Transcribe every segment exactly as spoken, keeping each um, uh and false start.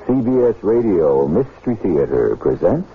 C B S Radio Mystery Theater presents...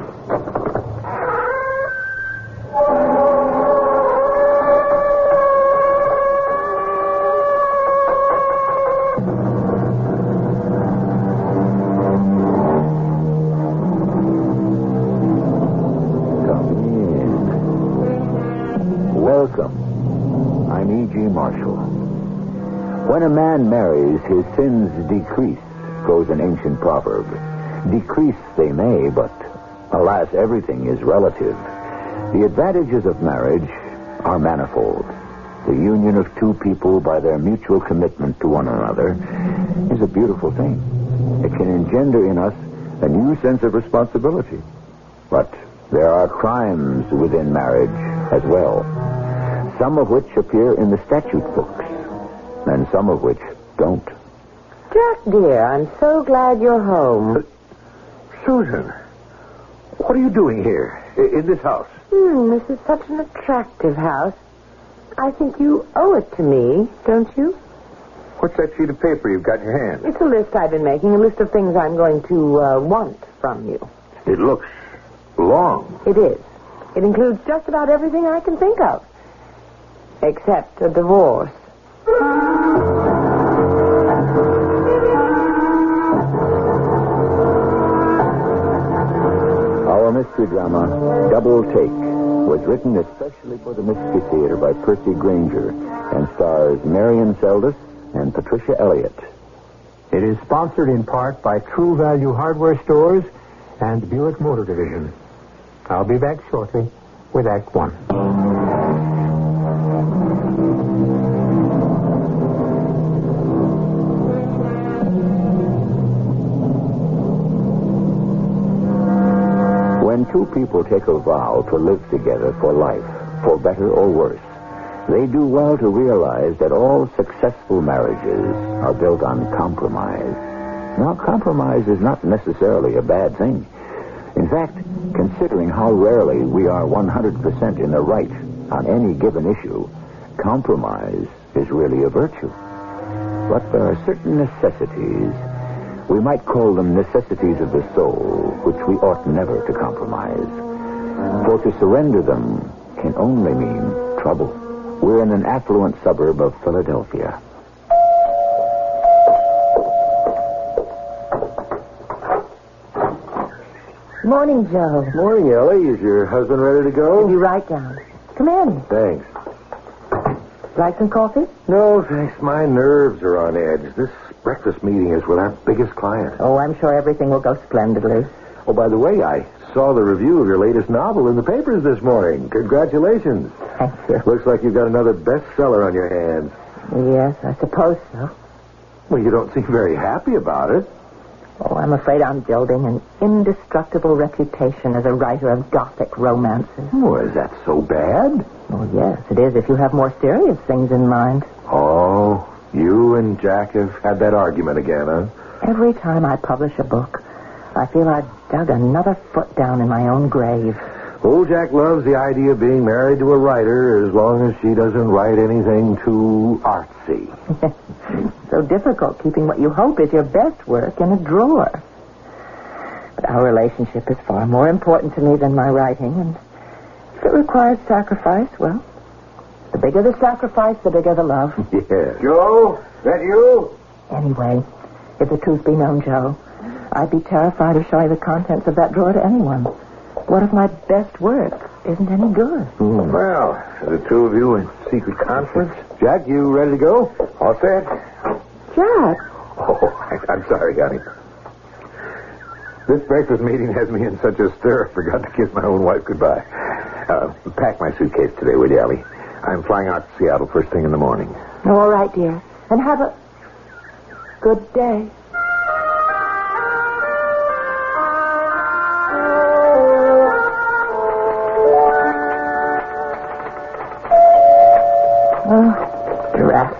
Come in. Welcome. I'm E G. Marshall. When a man marries, his sins decrease, goes an ancient proverb. Decrease they may, but alas, everything is relative. The advantages of marriage are manifold. The union of two people by their mutual commitment to one another is a beautiful thing. It can engender in us a new sense of responsibility. But there are crimes within marriage as well, some of which appear in the statute books, and some of which don't. Jack, dear, I'm so glad you're home. Uh, Susan, what are you doing here, in this house? Hmm, this is such an attractive house. I think you owe it to me, don't you? What's that sheet of paper you've got in your hand? It's a list I've been making, a list of things I'm going to uh, want from you. It looks long. It is. It includes just about everything I can think of, except a divorce. Our mystery drama, Double Take, was written especially for the Mystery Theater by Percy Granger and stars Marion Seldes and Patricia Elliott. It is sponsored in part by True Value Hardware Stores and Buick Motor Division. I'll be back shortly with Act One. When two people take a vow to live together for life, for better or worse, they do well to realize that all successful marriages are built on compromise. Now, compromise is not necessarily a bad thing. In fact, considering how rarely we are one hundred percent in the right on any given issue, compromise is really a virtue. But there are certain necessities. We might call them necessities of the soul, which we ought never to compromise. For to surrender them can only mean trouble. We're in an affluent suburb of Philadelphia. Morning, Joe. Morning, Ellie. Is your husband ready to go? Did you write down? Come in. Thanks. Like some coffee? No, thanks. My nerves are on edge. This breakfast meeting is with our biggest client. Oh, I'm sure everything will go splendidly. Oh, by the way, I saw the review of your latest novel in the papers this morning. Congratulations. Thank you. Looks like you've got another bestseller on your hands. Yes, I suppose so. Well, you don't seem very happy about it. Oh, I'm afraid I'm building an indestructible reputation as a writer of Gothic romances. Oh, is that so bad? Oh, yes, it is if you have more serious things in mind. Oh, you and Jack have had that argument again, huh? Every time I publish a book, I feel I've dug another foot down in my own grave. Old Jack loves the idea of being married to a writer as long as she doesn't write anything too artsy. So difficult keeping what you hope is your best work in a drawer. But our relationship is far more important to me than my writing, and if it requires sacrifice, well, the bigger the sacrifice, the bigger the love. Yes. Joe, that you? Anyway, if the truth be known, Joe, I'd be terrified of showing the contents of that drawer to anyone. What if my best work isn't any good? Mm. Well, the two of you in secret conference. Jack, you ready to go? All set? Jack! Oh, I, I'm sorry, honey. This breakfast meeting has me in such a stir, I forgot to kiss my own wife goodbye. Uh, pack my suitcase today, will you, Ellie? I'm flying out to Seattle first thing in the morning. Oh, all right, dear. And have a good day. Oh, dress.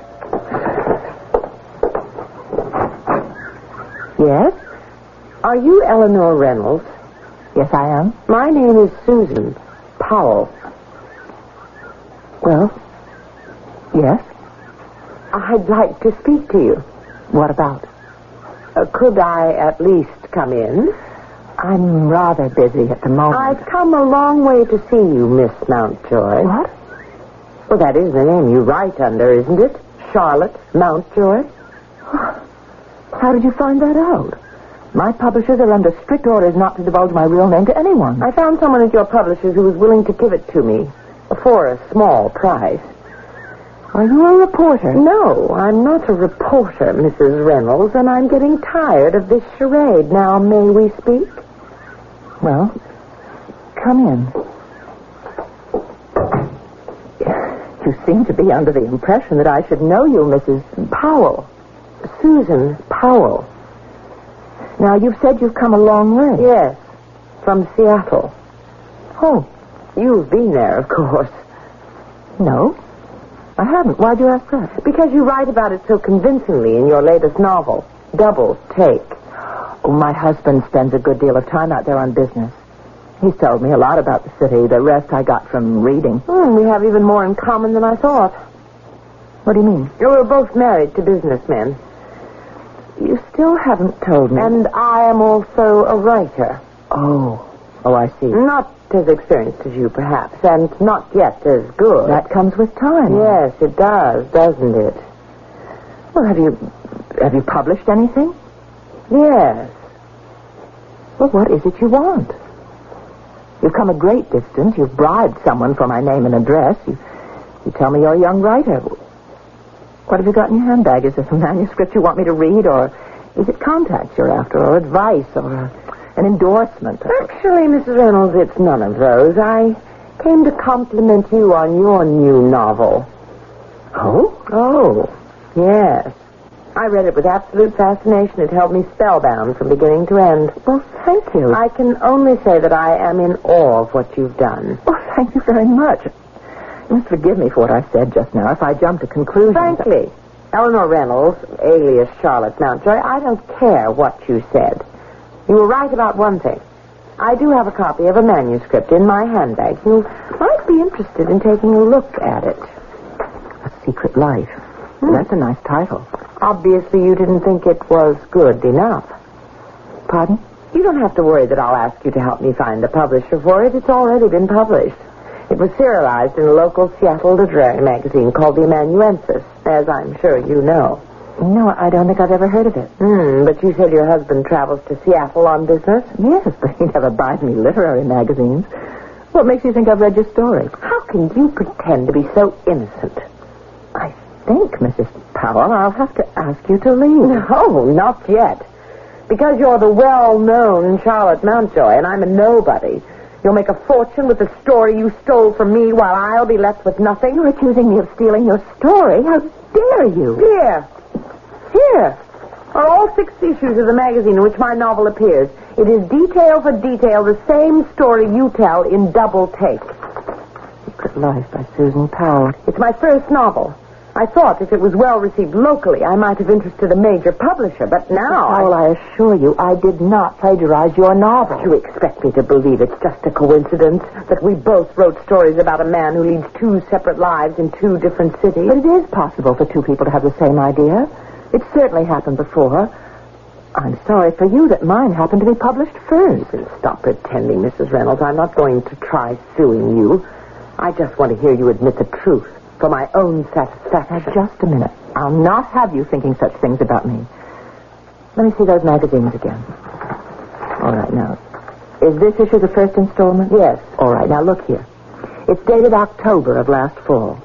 Yes? Are you Eleanor Reynolds? Yes, I am. My name is Susan Powell. Well, yes? I'd like to speak to you. What about? Uh, could I at least come in? I'm rather busy at the moment. I've come a long way to see you, Miss Mountjoy. What? Well, that is the name you write under, isn't it? Charlotte Mountjoy. How did you find that out? My publishers are under strict orders not to divulge my real name to anyone. I found someone at your publishers who was willing to give it to me for a small price. Are you a reporter? No, I'm not a reporter, Missus Reynolds, and I'm getting tired of this charade. Now, may we speak? Well, come in. You seem to be under the impression that I should know you, Missus Powell. Susan Powell. Now, you've said you've come a long way. Yes, from Seattle. Oh, you've been there, of course. No, I haven't. Why'd you ask that? Because you write about it so convincingly in your latest novel, Double Take. Oh, my husband spends a good deal of time out there on business. He's told me a lot about the city. The rest I got from reading. Mm, we have even more in common than I thought. What do you mean? You were both married to businessmen. You still haven't told me. And I am also a writer. Oh. Oh, I see. Not as experienced as you, perhaps, and not yet as good. That comes with time. Yes, it does, doesn't it? Well, have you... have you published anything? Yes. Well, what is it you want? You've come a great distance. You've bribed someone for my name and address. You, you tell me you're a young writer. What have you got in your handbag? Is this a manuscript you want me to read, or is it contacts you're after, or advice, or a, an endorsement? Actually, Missus Reynolds, it's none of those. I came to compliment you on your new novel. Oh? Oh, yes. I read it with absolute fascination. It held me spellbound from beginning to end. Well, thank you. I can only say that I am in awe of what you've done. Oh, thank you very much. You must forgive me for what I said just now if I jump to conclusions. Frankly, Eleanor Reynolds, alias Charlotte Mountjoy, I don't care what you said. You were right about one thing. I do have a copy of a manuscript in my handbag. You might be interested in taking a look at it. A Secret Life. Hmm. That's a nice title. Obviously, you didn't think it was good enough. Pardon? You don't have to worry that I'll ask you to help me find the publisher for it. It's already been published. It was serialized in a local Seattle literary magazine called the Amanuensis, as I'm sure you know. No, I don't think I've ever heard of it. Hmm, but you said your husband travels to Seattle on business? Yes, but he never buys me literary magazines. What makes you think I've read your story? How can you pretend to be so innocent? I think, Missus Powell, I'll have to ask you to leave. No, not yet. Because you're the well-known Charlotte Mountjoy, and I'm a nobody. You'll make a fortune with the story you stole from me, while I'll be left with nothing. You're accusing me of stealing your story? How dare you? Here. Here are all six issues of the magazine in which my novel appears. It is detail for detail the same story you tell in Double Take. Secret Life by Susan Powell. It's my first novel. I thought if it was well received locally, I might have interested a major publisher, but now... Powell, I... I assure you, I did not plagiarize your novel. You expect me to believe it's just a coincidence that we both wrote stories about a man who leads two separate lives in two different cities? But it is possible for two people to have the same idea. It's certainly happened before. I'm sorry for you that mine happened to be published first. Stop pretending, Missus Reynolds. I'm not going to try suing you. I just want to hear you admit the truth. For my own satisfaction. Now, just a minute. I'll not have you thinking such things about me. Let me see those magazines again. All right, now. Is this issue the first installment? Yes. All right, now look here. It's dated October of last fall.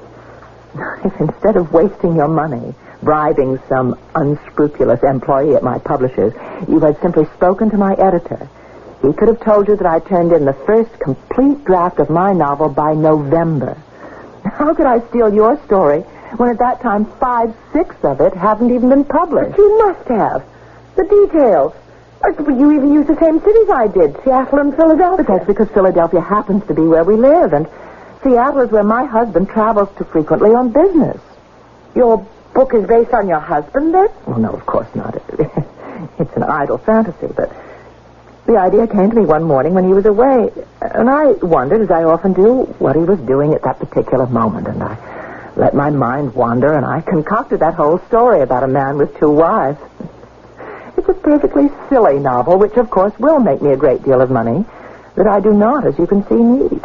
If instead of wasting your money bribing some unscrupulous employee at my publishers, you had simply spoken to my editor, he could have told you that I turned in the first complete draft of my novel by November. How could I steal your story when at that time five, six of it haven't even been published? But you must have. The details. You even used the same cities I did, Seattle and Philadelphia. But that's because Philadelphia happens to be where we live, and Seattle is where my husband travels to frequently on business. Your book is based on your husband, then? Well, no, of course not. It's an idle fantasy, but... The idea came to me one morning when he was away, and I wondered, as I often do, what he was doing at that particular moment, and I let my mind wander, and I concocted that whole story about a man with two wives. It's a perfectly silly novel, which, of course, will make me a great deal of money, that I do not, as you can see, need.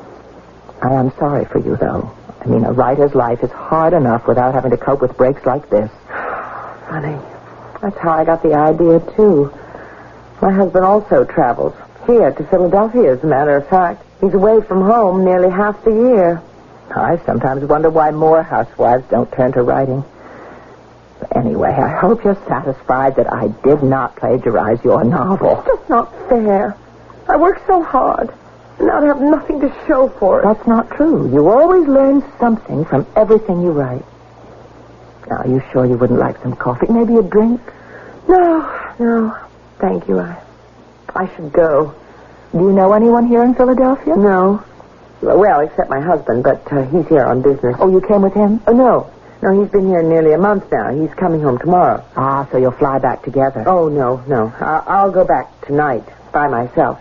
I am sorry for you, though. I mean, a writer's life is hard enough without having to cope with breaks like this. Funny. That's how I got the idea, too. My husband also travels. Here, to Philadelphia, as a matter of fact. He's away from home nearly half the year. I sometimes wonder why more housewives don't turn to writing. But anyway, I hope you're satisfied that I did not plagiarize your novel. It's just not fair. I worked so hard, and now I have nothing to show for it. That's not true. You always learn something from everything you write. Now, are you sure you wouldn't like some coffee? Maybe a drink? No, no. Thank you. I, I should go. Do you know anyone here in Philadelphia? No. Well, except my husband, but uh, he's here on business. Oh, you came with him? Oh, no. No, he's been here nearly a month now. He's coming home tomorrow. Ah, so you'll fly back together. Oh, no, no. I- I'll go back tonight by myself.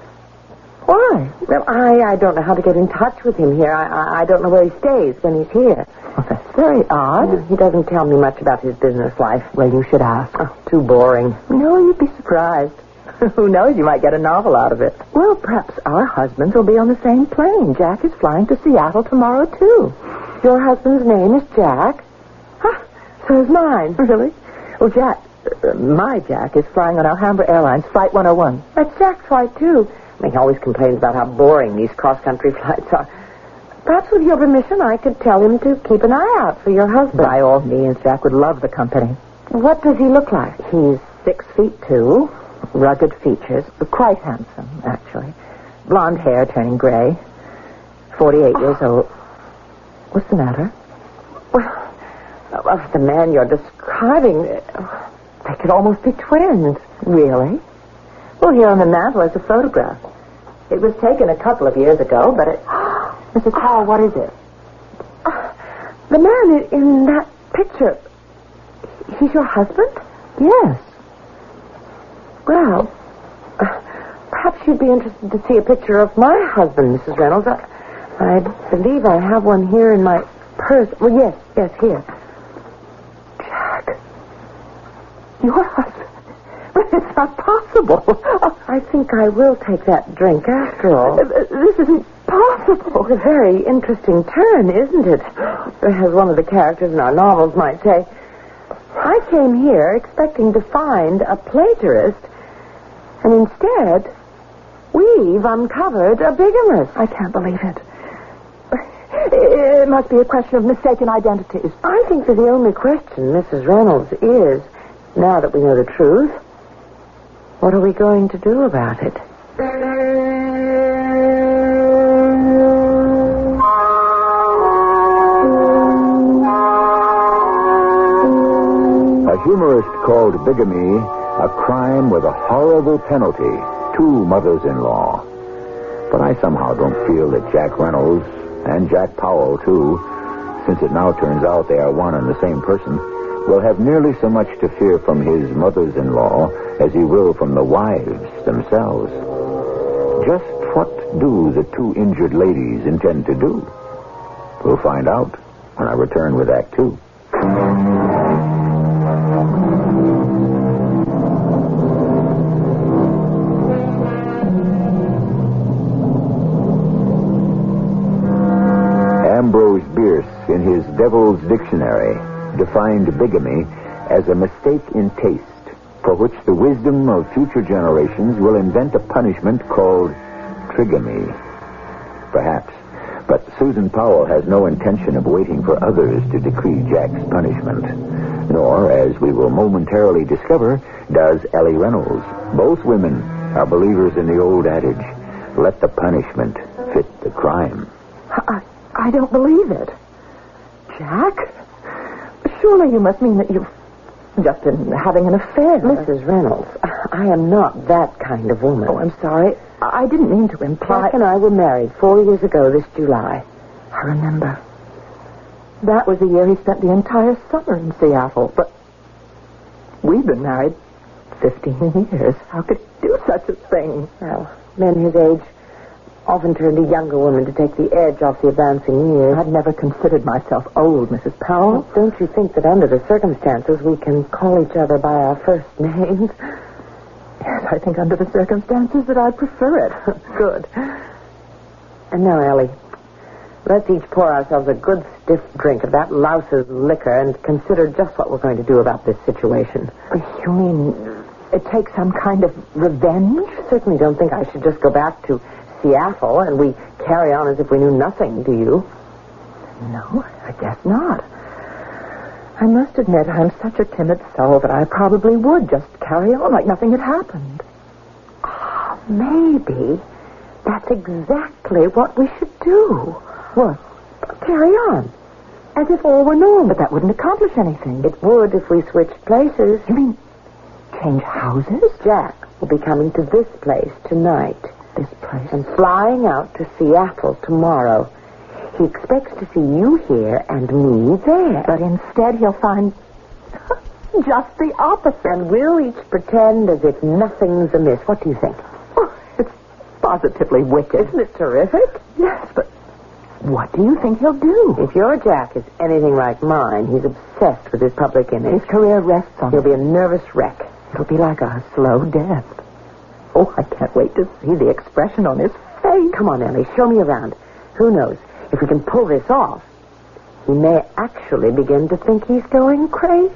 Why? Well, I, I don't know how to get in touch with him here. I, I, I don't know where he stays when he's here. Well, that's very odd. He doesn't tell me much about his business life. Well, you should ask. Oh, too boring. No, you'd be surprised. Who knows? You might get a novel out of it. Well, perhaps our husbands will be on the same plane. Jack is flying to Seattle tomorrow, too. Your husband's name is Jack? Huh, so is mine. Really? Well, Jack, uh, my Jack, is flying on Alhambra Airlines, Flight one oh one. That's Jack's flight, too. I mean, he always complains about how boring these cross-country flights are. Perhaps with your permission, I could tell him to keep an eye out for your husband. By all means, Jack would love the company. What does he look like? He's six feet two, rugged features, quite handsome, actually. Blonde hair turning gray, forty-eight oh. years old. What's the matter? Well, of the man you're describing, they could almost be twins. Really? Well, here on the mantel is a photograph. It was taken a couple of years ago, but it... Missus Hall, what is it? Uh, the man in that picture, he's your husband? Yes. Well, uh, perhaps you'd be interested to see a picture of my husband, Missus Reynolds. I, I believe I have one here in my purse. Well, yes, yes, here. Jack. Your husband? But it's not possible. Oh, I think I will take that drink after all. This isn't possible. It's a very interesting turn, isn't it? As one of the characters in our novels might say. I came here expecting to find a plagiarist, and instead, we've uncovered a bigamist. I can't believe it. It must be a question of mistaken identities. I think that the only question, Missus Reynolds, is, now that we know the truth, what are we going to do about it? A humorist called bigamy a crime with a horrible penalty. Two mothers-in-law. But I somehow don't feel that Jack Reynolds, and Jack Powell, too, since it now turns out they are one and the same person, will have nearly so much to fear from his mothers-in-law as he will from the wives themselves. Just what do the two injured ladies intend to do? We'll find out when I return with Act Two. Ambrose Bierce, in his Devil's Dictionary, defined bigamy as a mistake in taste for which the wisdom of future generations will invent a punishment called trigamy. Perhaps. But Susan Powell has no intention of waiting for others to decree Jack's punishment. Nor, as we will momentarily discover, does Ellie Reynolds. Both women are believers in the old adage, let the punishment fit the crime. I, I don't believe it. Jack? Surely you must mean that you've just been having an affair. Missus Reynolds, I am not that kind of woman. Oh, I'm sorry. I didn't mean to imply... Jack and I were married four years ago this July. I remember. That was the year he spent the entire summer in Seattle. But we've been married fifteen years. How could he do such a thing? Well, men his age often turned a younger woman to take the edge off the advancing years. I've never considered myself old, Missus Powell. Well, don't you think that under the circumstances we can call each other by our first names? Yes, I think under the circumstances that I prefer it. Good. And now, Ellie, let's each pour ourselves a good stiff drink of that louse's liquor and consider just what we're going to do about this situation. You mean it takes some kind of revenge? I certainly don't think I should just go back to Seattle and we carry on as if we knew nothing, do you? No, I guess not. I must admit I'm such a timid soul that I probably would just carry on like nothing had happened. Oh, maybe that's exactly what we should do. What? Carry on. As if all were normal. But that wouldn't accomplish anything. It would if we switched places. You mean change houses? Jack will be coming to this place tonight. This place? And flying out to Seattle tomorrow. He expects to see you here and me there. But instead he'll find just the opposite. And we'll each pretend as if nothing's amiss. What do you think? Oh, it's positively wicked. Isn't it terrific? Yes, but what do you think he'll do? If your Jack is anything like mine, he's obsessed with his public image. His career rests on He'll it. be a nervous wreck. It'll be like a slow death. Oh, I can't wait to see the expression on his face. Come on, Ellie, show me around. Who knows? If we can pull this off, he may actually begin to think he's going crazy.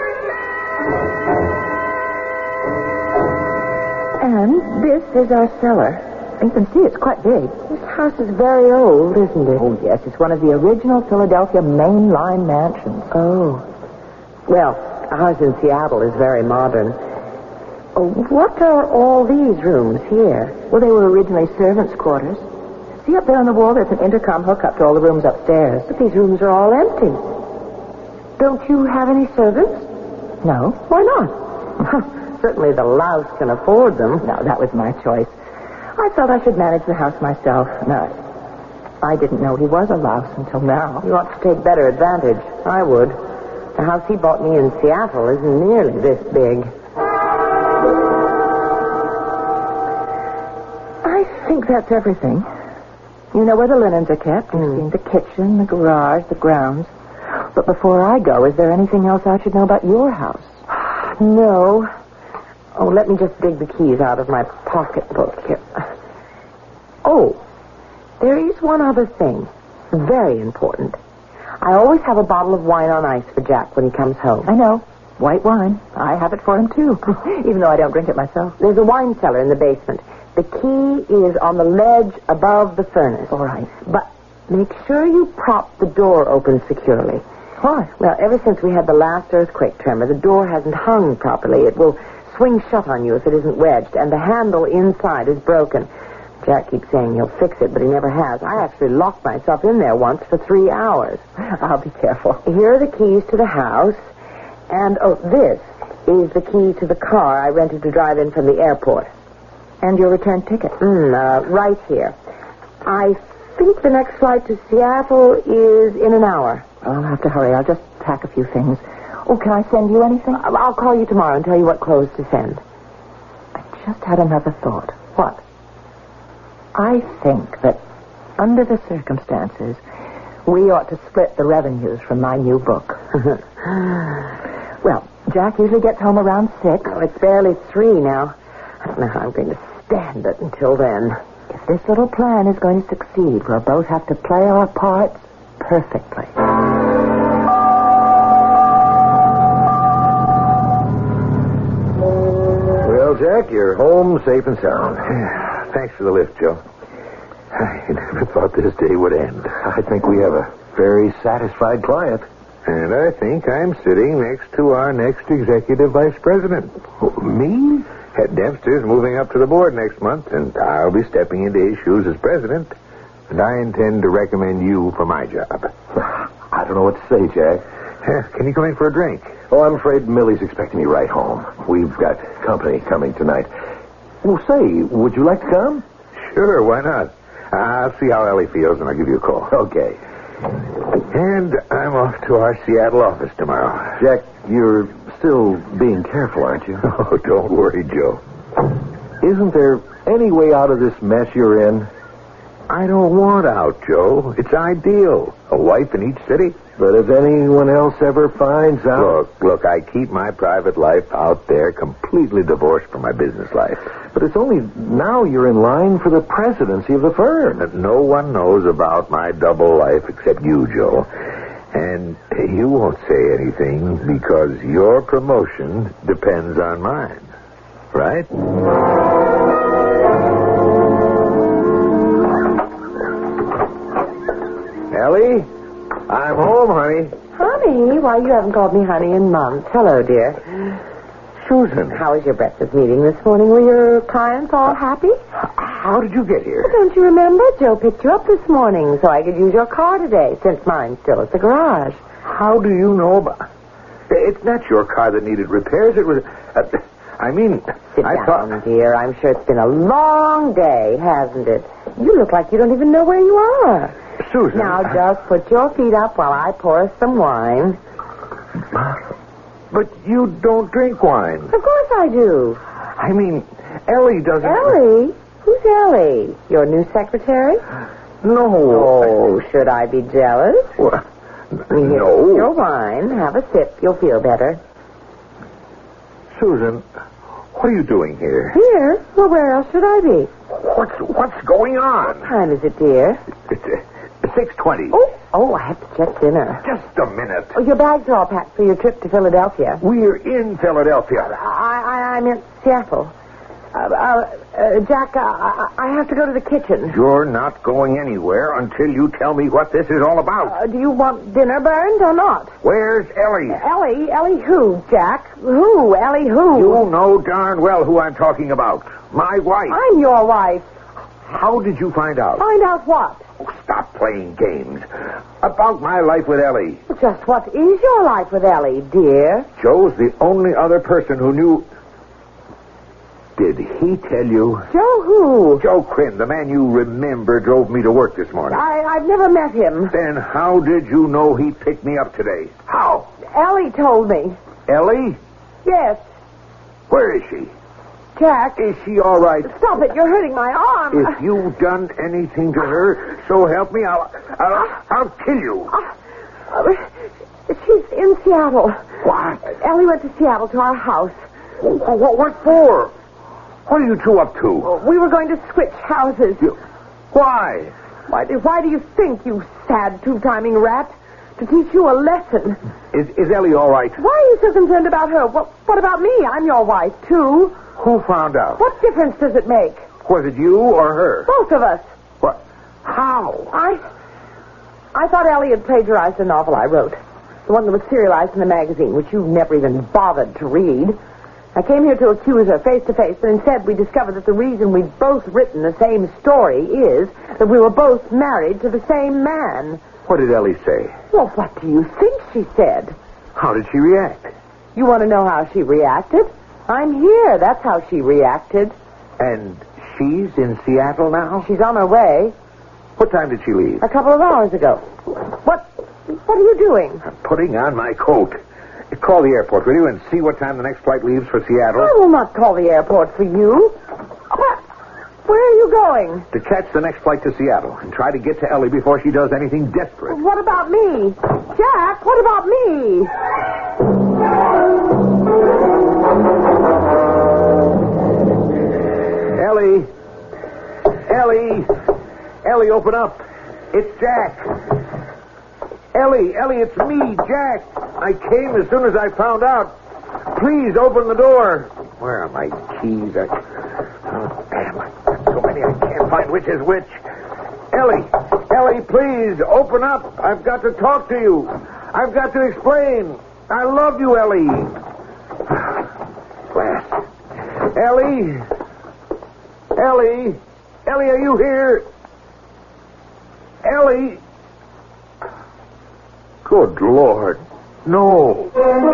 And this is our cellar. You can see it's quite big. This house is very old, isn't it? Oh, yes. It's one of the original Philadelphia mainline mansions. Oh. Well, ours in Seattle is very modern. Oh, what are all these rooms here? Well, they were originally servants' quarters. See up there on the wall, there's an intercom hookup to all the rooms upstairs. But these rooms are all empty. Don't you have any servants? No. Why not? Certainly the louse can afford them. No, that was my choice. I felt I should manage the house myself. No, I didn't know he was a louse until now. You ought to take better advantage. I would. The house he bought me in Seattle isn't nearly this big. I think that's everything. You know where the linens are kept. You've Mm. seen the kitchen, the garage, the grounds. But before I go, is there anything else I should know about your house? No. Oh, let me just dig the keys out of my pocketbook here. Oh, there is one other thing. Very important. I always have a bottle of wine on ice for Jack when he comes home. I know. White wine. I have it for him, too. Even though I don't drink it myself. There's a wine cellar in the basement. The key is on the ledge above the furnace. All right. But make sure you prop the door open securely. Why? Well, ever since we had the last earthquake tremor, the door hasn't hung properly. It will swing shut on you if it isn't wedged, and the handle inside is broken. Jack keeps saying he'll fix it, but he never has. I actually locked myself in there once for three hours. I'll be careful. Here are the keys to the house, and, oh, this is the key to the car I rented to drive in from the airport. And your return ticket. Mm, uh, right here. I think the next flight to Seattle is in an hour. I'll have to hurry. I'll just pack a few things. Oh, can I send you anything? I'll I'll call you tomorrow and tell you what clothes to send. I just had another thought. What? I think that under the circumstances, we ought to split the revenues from my new book. Well, Jack usually gets home around six. Oh, it's barely three now. I don't know how I'm going to stand it until then. If this little plan is going to succeed, we'll both have to play our parts perfectly. Well, Jack, you're home safe and sound. Thanks for the lift, Joe. I never thought this day would end. I think we have a very satisfied client. And I think I'm sitting next to our next executive vice president. Me? Ed Dempster's moving up to the board next month, and I'll be stepping into his shoes as president. And I intend to recommend you for my job. I don't know what to say, Jack. Can you come in for a drink? Oh, I'm afraid Millie's expecting me right home. We've got company coming tonight. Well, say, would you like to come? Sure, why not? I'll see how Ellie feels, and I'll give you a call. Okay. And I'm off to our Seattle office tomorrow. Jack, you're still being careful, aren't you? Oh, don't worry, Joe. Isn't there any way out of this mess you're in? I don't want out, Joe. It's ideal. A wife in each city. But if anyone else ever finds out... Look, look, I keep my private life out there completely divorced from my business life. But it's only now you're in line for the presidency of the firm. And no one knows about my double life except you, Joe. And you won't say anything because your promotion depends on mine. Right? Ellie? I'm home, honey. Honey? Why, you haven't called me honey in months. Hello, dear. Susan. How was your breakfast meeting this morning? Were your clients all happy? How did you get here? Don't you remember? Joe picked you up this morning so I could use your car today, since mine's still at the garage. How do you know about... It's not your car that needed repairs. It was... Uh, I mean... Sit I down, thought... dear. I'm sure it's been a long day, hasn't it? You look like you don't even know where you are. Susan... Now, just put your feet up while I pour us some wine. But you don't drink wine. Of course I do. I mean, Ellie doesn't... Ellie? Who's Ellie? Your new secretary? No. Oh, should I be jealous? Well, Here's no. your wine. Have a sip. You'll feel better. Susan, what are you doing here? Here? Well, where else should I be? What's what's going on? What time is it, dear? It's uh, six twenty. Oh, oh, I have to check dinner. Just a minute. Oh, your bags are all packed for your trip to Philadelphia. We're in Philadelphia. I, I, I meant Seattle. Uh, uh, uh, Jack, uh, I, I have to go to the kitchen. You're not going anywhere until you tell me what this is all about. Uh, do you want dinner burned or not? Where's Ellie? Ellie? Ellie who, Jack? Who? Ellie who? You know darn well who I'm talking about. My wife. I'm your wife. How did you find out? Find out what? Oh, stop playing games. About my life with Ellie. Just what is your life with Ellie, dear? Joe's the only other person who knew... Did he tell you? Joe who? Joe Quinn, the man you remember drove me to work this morning. I, I've never met him. Then how did you know he picked me up today? How? Ellie told me. Ellie? Yes. Where is she? Jack. Is she all right? Stop it. You're hurting my arm. If you've done anything to her, so help me, I'll, I'll, I'll kill you. Uh, uh, she's in Seattle. What? Ellie went to Seattle to our house. What, what for? What are you two up to? We were going to switch houses. You, why? Why do, why do you think, you sad two-timing rat? To teach you a lesson. Is, is Ellie all right? Why are you so concerned about her? What, what about me? I'm your wife, too. Who found out? What difference does it make? Was it you or her? Both of us. What? How? I... I thought Ellie had plagiarized a novel I wrote. The one that was serialized in a magazine, which you never even bothered to read. I came here to accuse her face to face, but instead we discovered that the reason we'd both written the same story is that we were both married to the same man. What did Ellie say? Well, what do you think she said? How did she react? You want to know how she reacted? I'm here. That's how she reacted. And she's in Seattle now? She's on her way. What time did she leave? A couple of hours ago. What? What are you doing? I'm putting on my coat. Call the airport, will you, and see what time the next flight leaves for Seattle? I will not call the airport for you. What? Where are you going? To catch the next flight to Seattle and try to get to Ellie before she does anything desperate. What about me? Jack, what about me? Ellie! Ellie! Ellie, open up. It's Jack. Ellie, Ellie, it's me, Jack. I came as soon as I found out. Please open the door. Where are my keys? I... Oh, damn. I've got so many I can't find which is which. Ellie, Ellie, please open up. I've got to talk to you. I've got to explain. I love you, Ellie. Glass. Ellie. Ellie. Ellie, are you here? Ellie. Good Lord. No.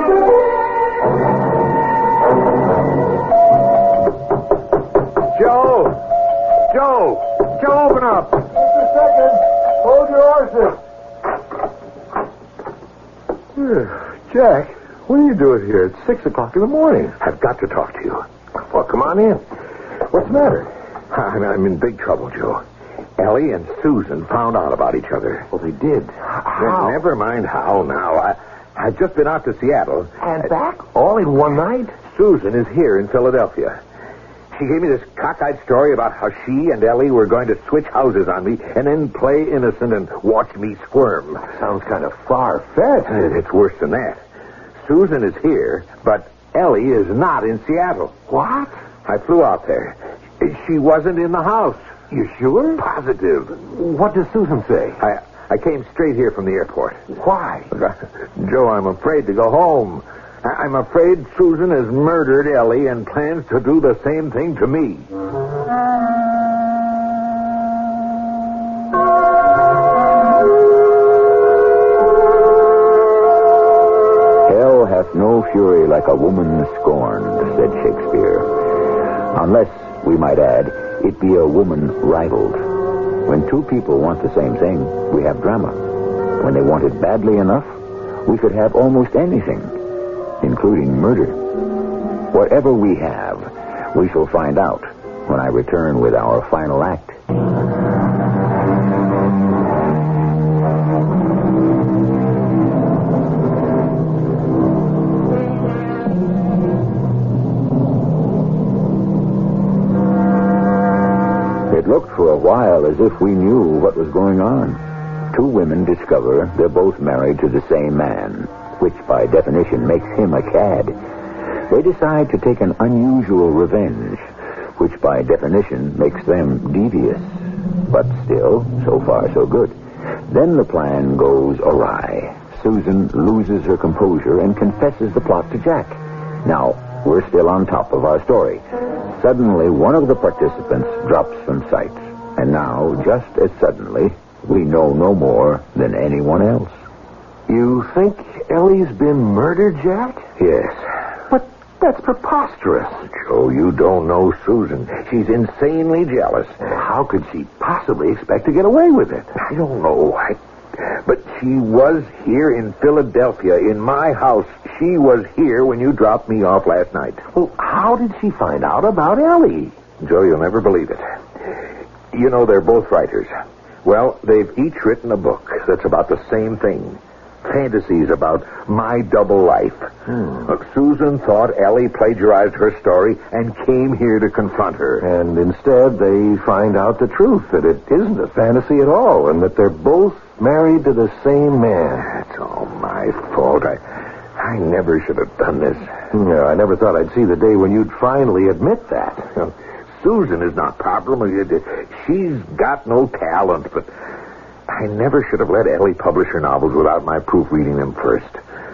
Joe. Joe. Joe, open up. Just a second. Hold your horses. Jack, what are you doing here? It's six o'clock in the morning. I've got to talk to you. Well, come on in. What's the matter? I'm, I'm in big trouble, Joe. Ellie and Susan found out about each other. Well, they did. How? Never mind how now. I, I've just been out to Seattle. And back? All in one night? Susan is here in Philadelphia. She gave me this cockeyed story about how she and Ellie were going to switch houses on me and then play innocent and watch me squirm. Sounds kind of far-fetched. It's worse than that. Susan is here, but Ellie is not in Seattle. What? I flew out there. She wasn't in the house. You sure? Positive. What does Susan say? I, I came straight here from the airport. Why? Joe, I'm afraid to go home. I'm afraid Susan has murdered Ellie and plans to do the same thing to me. Hell hath no fury like a woman scorned, said Shakespeare. Unless, we might add, it be a woman rivaled. When two people want the same thing, we have drama. When they want it badly enough, we could have almost anything, including murder. Whatever we have, we shall find out when I return with our final act. It looked for a while as if we knew what was going on. Two women discover they're both married to the same man, which by definition makes him a cad. They decide to take an unusual revenge, which by definition makes them devious. But still, so far so good. Then the plan goes awry. Susan loses her composure and confesses the plot to Jack. Now, we're still on top of our story. Suddenly, one of the participants drops from sight. And now, just as suddenly, we know no more than anyone else. You think Ellie's been murdered, Jack? Yes. But that's preposterous. Joe, you don't know Susan. She's insanely jealous. How could she possibly expect to get away with it? I don't know. I, but she was here in Philadelphia, in my house. She was here when you dropped me off last night. Well, how did she find out about Ellie? Joe, you'll never believe it. You know, they're both writers. Well, they've each written a book that's about the same thing. Fantasies about my double life. Hmm. Look, Susan thought Ellie plagiarized her story and came here to confront her. And instead, they find out the truth, that it isn't a fantasy at all, and that they're both married to the same man. It's all my fault. I, I never should have done this. No, I never thought I'd see the day when you'd finally admit that. Well, Susan is not problem. She's got no talent, but I never should have let Ellie publish her novels without my proofreading them first.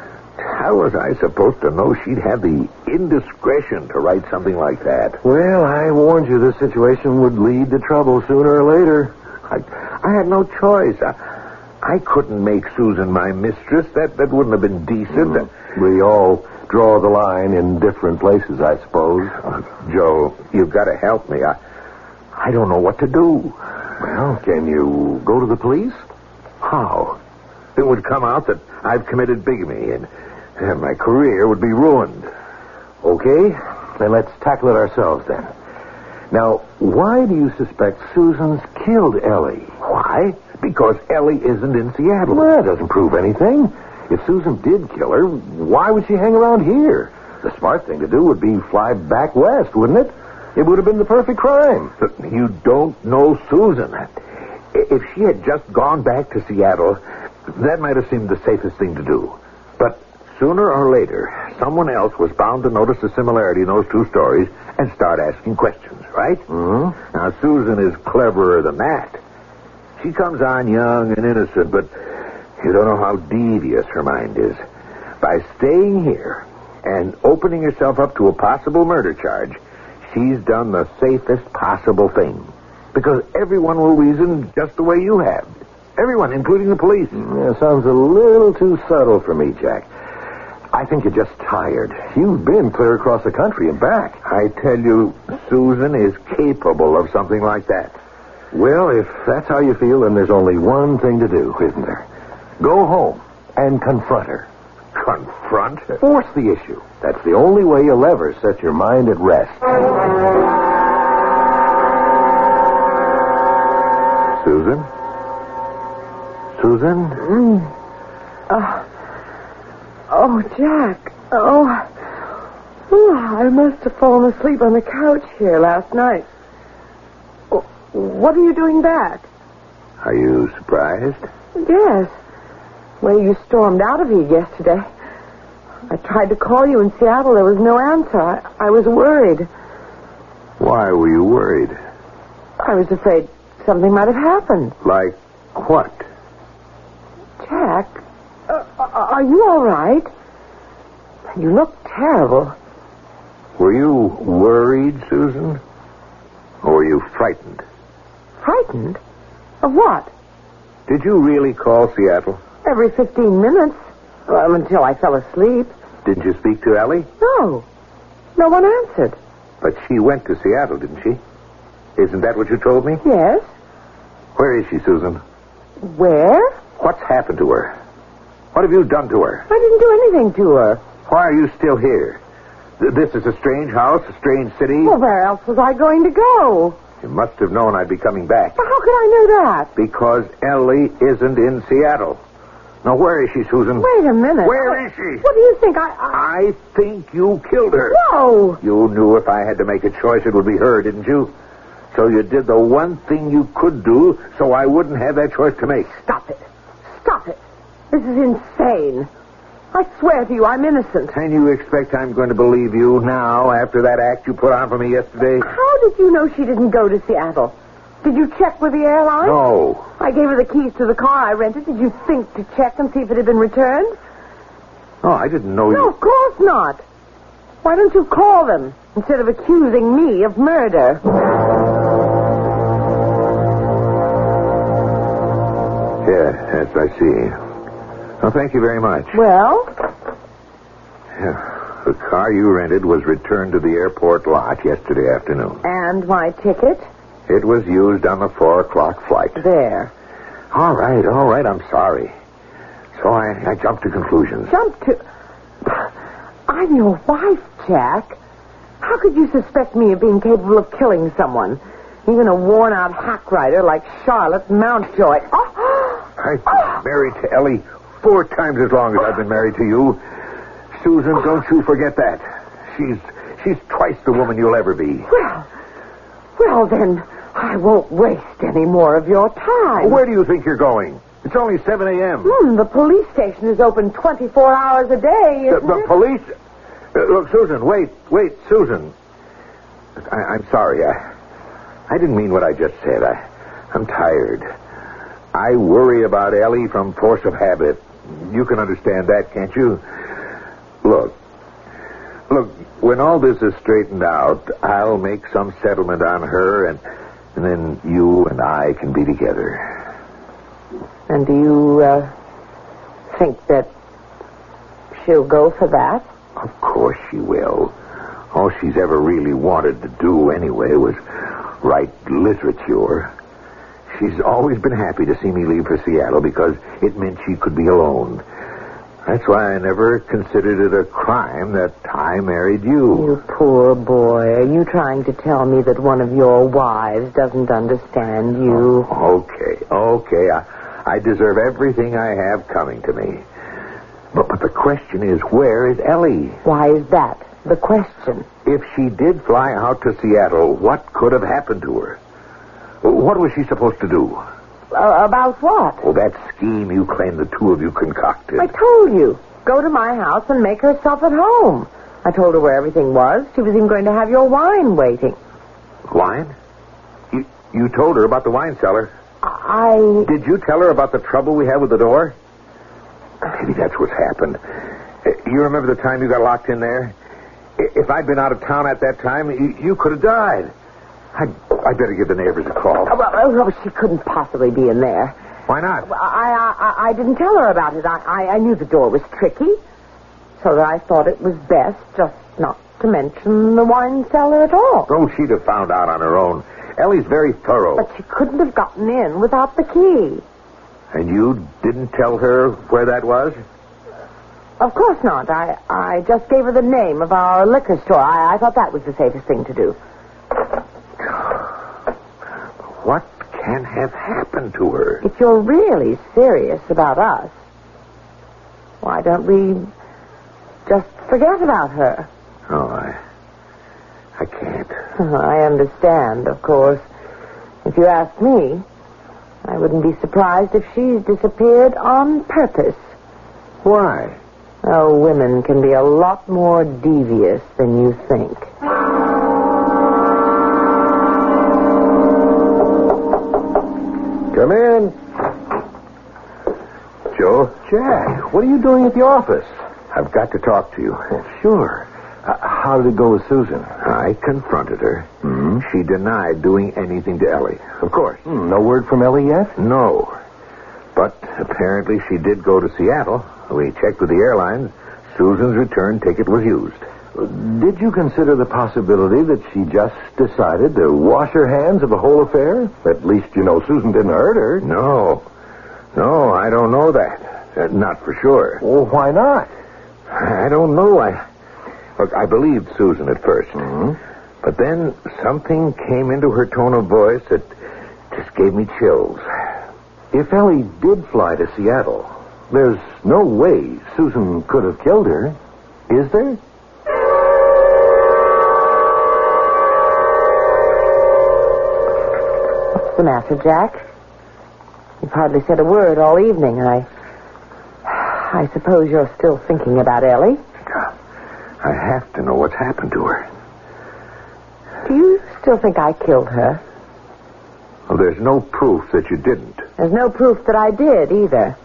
How was I supposed to know she'd have the indiscretion to write something like that? Well, I warned you this situation would lead to trouble sooner or later. I, I had no choice. I, I couldn't make Susan my mistress. That, that wouldn't have been decent. Mm. We all draw the line in different places, I suppose. Uh, Joe, you've got to help me. I, I don't know what to do. Well, can you go to the police? How? It would come out that I've committed bigamy, and, and my career would be ruined. Okay, then let's tackle it ourselves then. Now, why do you suspect Susan's killed Ellie? Why? Because Ellie isn't in Seattle. Well, that doesn't prove anything. If Susan did kill her, why would she hang around here? The smart thing to do would be fly back west, wouldn't it? It would have been the perfect crime. But you don't know Susan. If she had just gone back to Seattle, that might have seemed the safest thing to do. But sooner or later, someone else was bound to notice the similarity in those two stories and start asking questions, right? Mm-hmm. Now, Susan is cleverer than that. She comes on young and innocent, but you don't know how devious her mind is. By staying here and opening herself up to a possible murder charge, she's done the safest possible thing. Because everyone will reason just the way you have. Everyone, including the police. Yeah, sounds a little too subtle for me, Jack. I think you're just tired. You've been clear across the country and back. I tell you, Susan is capable of something like that. Well, if that's how you feel, then there's only one thing to do, isn't there? Go home and confront her. Confront? Force the issue. That's the only way you'll ever set your mind at rest. Susan? Mm. Oh. oh, Jack. Oh. oh, I must have fallen asleep on the couch here last night. Oh, what are you doing back? Are you surprised? Yes. Well, you stormed out of here yesterday. I tried to call you in Seattle. There was no answer. I, I was worried. Why were you worried? I was afraid something might have happened. Like what? Jack, uh, are you all right? You look terrible. Were you worried, Susan? Or were you frightened? Frightened? Of what? Did you really call Seattle? Every fifteen minutes. Well, until I fell asleep. Didn't you speak to Ellie? No. No one answered. But she went to Seattle, didn't she? Isn't that what you told me? Yes. Where is she, Susan? Where? What's happened to her? What have you done to her? I didn't do anything to her. Why are you still here? Th- This is a strange house, a strange city. Well, where else was I going to go? You must have known I'd be coming back. But how could I know that? Because Ellie isn't in Seattle. Now, where is she, Susan? Wait a minute. Where is she? What do you think? I... I... I think you killed her. No! You knew if I had to make a choice, it would be her, didn't you? So you did the one thing you could do so I wouldn't have that choice to make. Stop it. Stop it. This is insane. I swear to you, I'm innocent. And you expect I'm going to believe you now after that act you put on for me yesterday? How did you know she didn't go to Seattle? Did you check with the airline? No. I gave her the keys to the car I rented. Did you think to check and see if it had been returned? Oh, I didn't know No, you... of course not. Why don't you call them instead of accusing me of murder? Yes, yes, I see. Well, thank you very much. Well? Yeah, the car you rented was returned to the airport lot yesterday afternoon. And my ticket? It was used on the four o'clock flight. There. All right, all right, I'm sorry. So I, I jumped to conclusions. Jump to... I'm your wife, Jack. How could you suspect me of being capable of killing someone? Even a worn-out hack rider like Charlotte Mountjoy. Oh! I've been married to Ellie four times as long as I've been married to you. Susan, don't you forget that. She's she's twice the woman you'll ever be. Well, well then, I won't waste any more of your time. Where do you think you're going? It's only seven a.m. Hmm, the police station is open twenty-four hours a day, The, isn't the it? police... Uh, look, Susan, wait, wait, Susan. I, I'm sorry. I, I didn't mean what I just said. I, I'm tired. I worry about Ellie from force of habit. You can understand that, can't you? Look, look, when all this is straightened out, I'll make some settlement on her, and, and then you and I can be together. And do you uh, think that she'll go for that? Of course she will. All she's ever really wanted to do anyway was write literature. She's always been happy to see me leave for Seattle because it meant she could be alone. That's why I never considered it a crime that I married you. You poor boy. Are you trying to tell me that one of your wives doesn't understand you? Oh, okay, okay. I, I deserve everything I have coming to me. But, but the question is, where is Ellie? Why is that the question? If she did fly out to Seattle, what could have happened to her? What was she supposed to do? Uh, about what? Oh, that scheme you claim the two of you concocted. I told you. Go to my house and make herself at home. I told her where everything was. She was even going to have your wine waiting. Wine? You, you told her about the wine cellar. I... Did you tell her about the trouble we had with the door? Maybe that's what's happened. Uh, You remember the time you got locked in there? I- If I'd been out of town at that time, you, you could have died. I'd, I'd better give the neighbors a call. Oh, well, oh, well, she couldn't possibly be in there. Why not? I, I, I didn't tell her about it. I, I, I knew the door was tricky, so that I thought it was best just not to mention the wine cellar at all. Oh, she'd have found out on her own. Ellie's very thorough. But she couldn't have gotten in without the key. And you didn't tell her where that was? Of course not. I, I just gave her the name of our liquor store. I, I thought that was the safest thing to do. What can have happened to her? If you're really serious about us, why don't we just forget about her? Oh, I... I can't. I understand, of course. If you ask me, I wouldn't be surprised if she's disappeared on purpose. Why? Oh, women can be a lot more devious than you think. Come in. Joe? Jack, what are you doing at the office? I've got to talk to you. Sure. Uh, how did it go with Susan? I confronted her. Hmm? She denied doing anything to Ellie. Of course. Hmm, no word from Ellie yet? No. But apparently she did go to Seattle. We checked with the airlines. Susan's return ticket was used. Did you consider the possibility that she just decided to wash her hands of the whole affair? At least you know Susan didn't hurt her. No. No, I don't know that. Uh, not for sure. Well, why not? I don't know. I Look, I believed Susan at first. Mm-hmm. But then something came into her tone of voice that just gave me chills. If Ellie did fly to Seattle, there's no way Susan could have killed her. Is there? What's the matter, Jack? You've hardly said a word all evening. I... I suppose you're still thinking about Ellie. I have to know what's happened to her. Do you still think I killed her? Well, there's no proof that you didn't. There's no proof that I did, either.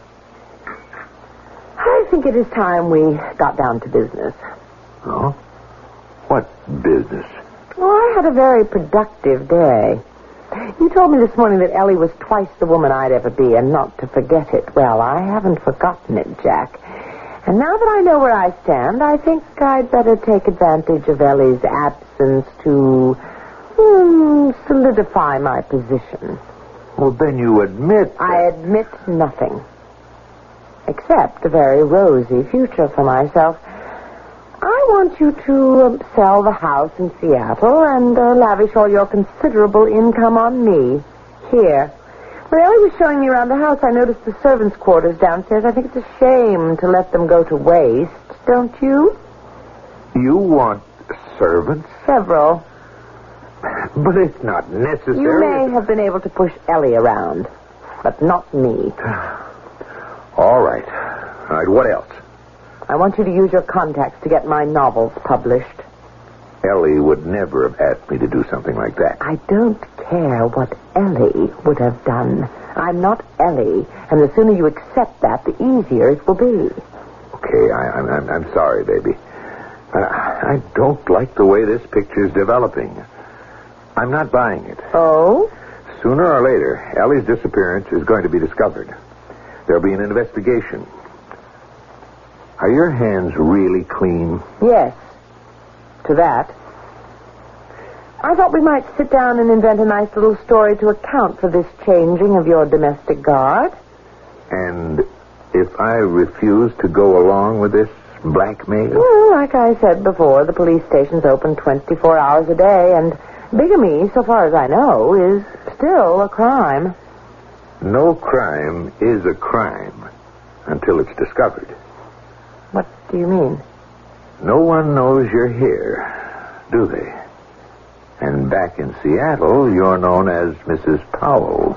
I think it is time we got down to business. Oh? What business? Well, I had a very productive day. You told me this morning that Ellie was twice the woman I'd ever be, and not to forget it. Well, I haven't forgotten it, Jack. And now that I know where I stand, I think I'd better take advantage of Ellie's absence to um, solidify my position. Well, then you admit... That... I admit nothing. Except a very rosy future for myself. I want you to um, sell the house in Seattle and uh, lavish all your considerable income on me. Here. When Ellie was showing me around the house, I noticed the servants' quarters downstairs. I think it's a shame to let them go to waste, don't you? You want servants? Several. But it's not necessary. You may have been able to push Ellie around, but not me. All right. All right, what else? I want you to use your contacts to get my novels published. Ellie would never have asked me to do something like that. I don't care what Ellie would have done. I'm not Ellie, and the sooner you accept that, the easier it will be. Okay, I, I'm, I'm, I'm sorry, baby. I, I don't like the way this picture's developing. I'm not buying it. Oh? Sooner or later, Ellie's disappearance is going to be discovered. There'll be an investigation. Are your hands really clean? Yes. To that. I thought we might sit down and invent a nice little story to account for this changing of your domestic guard. And if I refuse to go along with this blackmail? Well, like I said before, the police station's open twenty-four hours a day, and bigamy, so far as I know, is still a crime. No crime is a crime until it's discovered. What do you mean? No one knows you're here, do they? And back in Seattle, you're known as Missus Powell.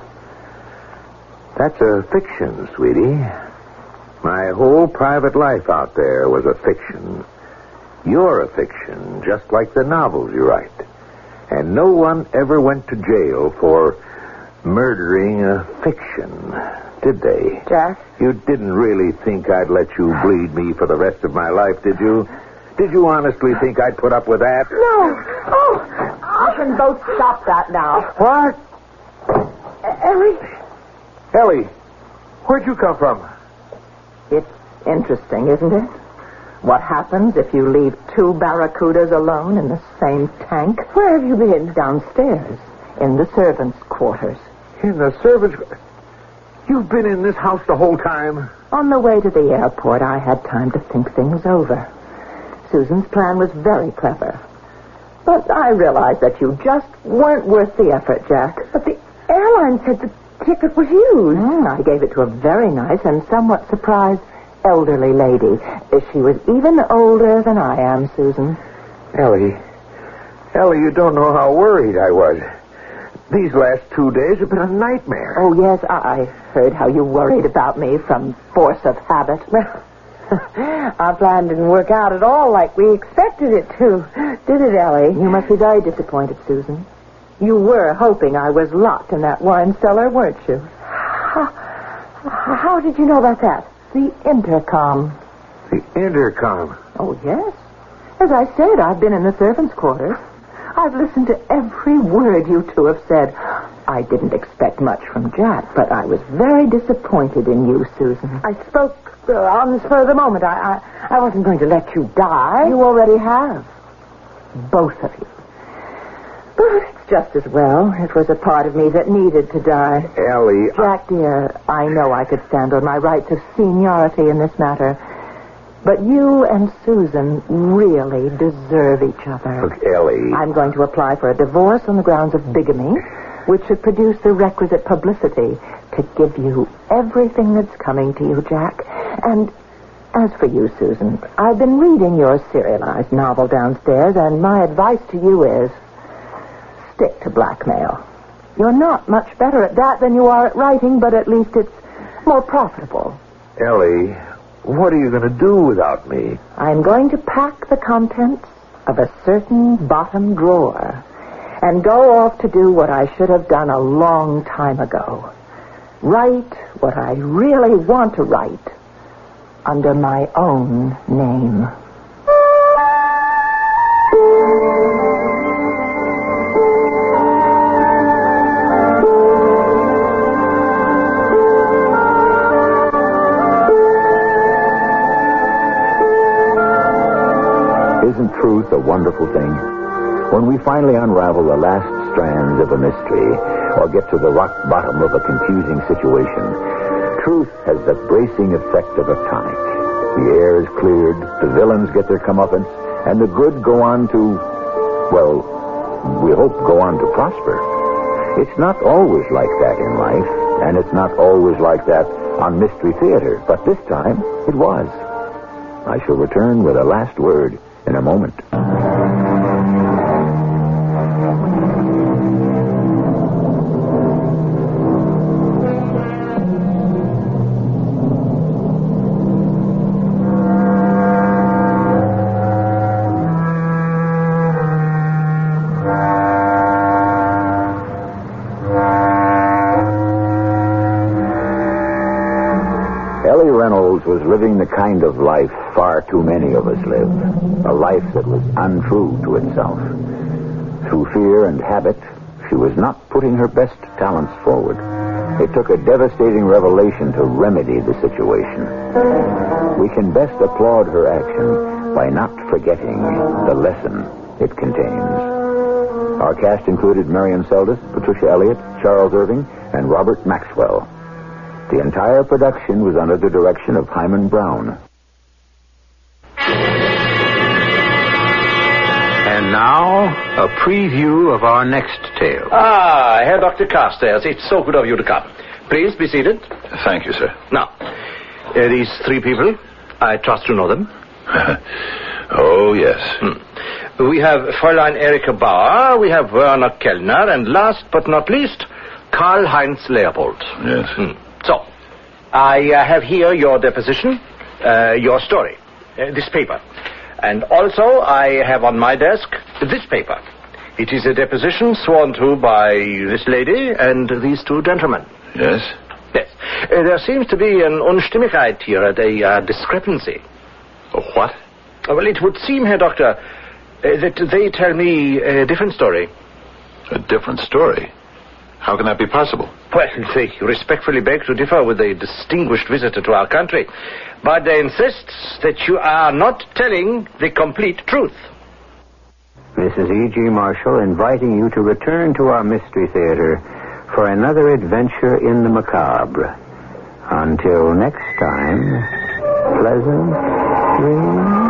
That's a fiction, sweetie. My whole private life out there was a fiction. You're a fiction, just like the novels you write. And no one ever went to jail for murdering a fiction, did they? Jack? You didn't really think I'd let you bleed me for the rest of my life, did you? Did you honestly think I'd put up with that? No. Oh, you can both stop that now. What? Uh, Ellie? Ellie, where'd you come from? It's interesting, isn't it? What happens if you leave two barracudas alone in the same tank? Where have you been? Downstairs, in the servants' quarters. In the servants... You've been in this house the whole time? On the way to the airport, I had time to think things over. Susan's plan was very clever. But I realized that you just weren't worth the effort, Jack. But the airline said the ticket was used. Mm, I gave it to a very nice and somewhat surprised elderly lady. She was even older than I am, Susan. Ellie, Ellie, you don't know how worried I was. These last two days have been a nightmare. Oh, yes, I heard how you worried about me from force of habit. Well, our plan didn't work out at all like we expected it to. Did it, Ellie? You must be very disappointed, Susan. You were hoping I was locked in that wine cellar, weren't you? How, how did you know about that? The intercom. The intercom? Oh, yes. As I said, I've been in the servants' quarters. I've listened to every word you two have said. I didn't expect much from Jack, but I was very disappointed in you, Susan. I spoke uh, on the spur of the moment. I, I, I wasn't going to let you die. You already have. Both of you. But it's just as well. It was a part of me that needed to die. Ellie... Jack, dear, I know I could stand on my rights of seniority in this matter. But you and Susan really deserve each other. Look, Ellie... I'm going to apply for a divorce on the grounds of bigamy, which should produce the requisite publicity to give you everything that's coming to you, Jack. And as for you, Susan, I've been reading your serialized novel downstairs, and my advice to you is stick to blackmail. You're not much better at that than you are at writing, but at least it's more profitable. Ellie, what are you going to do without me? I'm going to pack the contents of a certain bottom drawer and go off to do what I should have done a long time ago. Write what I really want to write under my own name. Isn't truth a wonderful thing? When we finally unravel the last strands of a mystery or get to the rock bottom of a confusing situation, truth has the bracing effect of a tonic. The air is cleared, the villains get their comeuppance, and the good go on to, well, we hope go on to prosper. It's not always like that in life, and it's not always like that on Mystery Theater, but this time it was. I shall return with a last word in a moment. Ellie Reynolds was living the kind of life far too many of us live. A life that was untrue to itself. Through fear and habit, she was not putting her best talents forward. It took a devastating revelation to remedy the situation. We can best applaud her action by not forgetting the lesson it contains. Our cast included Marion Seldes, Patricia Elliott, Charles Irving, and Robert Maxwell. The entire production was under the direction of Hyman Brown. And now, a preview of our next tale. Ah, Herr Doctor Carstairs, it's so good of you to come. Please be seated. Thank you, sir. Now, uh, these three people, I trust you know them. Oh, yes. Hmm. We have Fräulein Erika Bauer, we have Werner Kellner, and last but not least, Karl-Heinz Leopold. Yes. Hmm. So, I uh, have here your deposition, uh, your story, uh, this paper. And also, I have on my desk this paper. It is a deposition sworn to by this lady and these two gentlemen. Yes? Yes. Uh, there seems to be an Unstimmigkeit here, a uh, discrepancy. A what? Uh, well, it would seem, Herr Doctor, uh, that they tell me a different story. A different story? How can that be possible? Well, they respectfully beg to differ with a distinguished visitor to our country. But they insist that you are not telling the complete truth. Missus E G. Marshall inviting you to return to our Mystery Theater for another adventure in the macabre. Until next time, pleasant dreams.